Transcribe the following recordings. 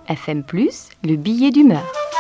FM+, le billet d'humeur.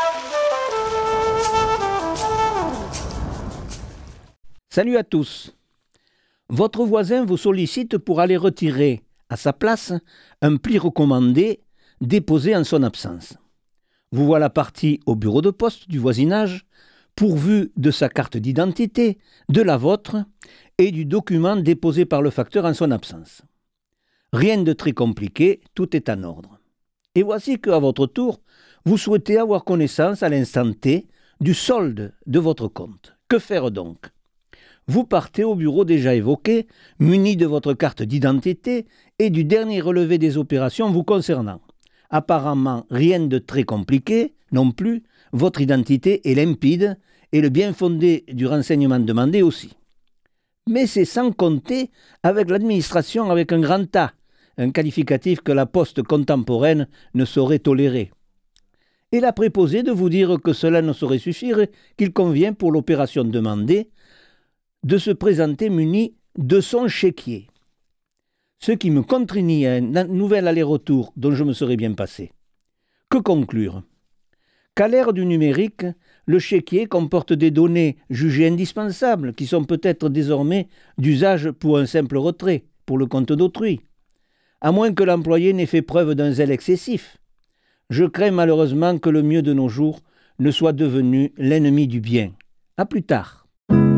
Salut à tous. Votre voisin vous sollicite pour aller retirer à sa place un pli recommandé déposé en son absence. Vous voilà parti au bureau de poste du voisinage, pourvu de sa carte d'identité, de la vôtre et du document déposé par le facteur en son absence. Rien de très compliqué, tout est en ordre. Et voici qu'à votre tour, vous souhaitez avoir connaissance à l'instant T du solde de votre compte. Que faire donc ? Vous partez au bureau déjà évoqué, muni de votre carte d'identité et du dernier relevé des opérations vous concernant. Apparemment, rien de très compliqué non plus, votre identité est limpide et le bien fondé du renseignement demandé aussi. Mais c'est sans compter avec l'administration avec un grand A, un qualificatif que la poste contemporaine ne saurait tolérer. Et la préposée de vous dire que cela ne saurait suffire, qu'il convient pour l'opération demandée de se présenter muni de son chéquier. Ce qui me contraignit à un nouvel aller-retour dont je me serais bien passé. Que conclure ? Qu'à l'ère du numérique, le chéquier comporte des données jugées indispensables qui sont peut-être désormais d'usage pour un simple retrait, pour le compte d'autrui, à moins que l'employé n'ait fait preuve d'un zèle excessif. Je crains malheureusement que le mieux de nos jours ne soit devenu l'ennemi du bien. À plus tard.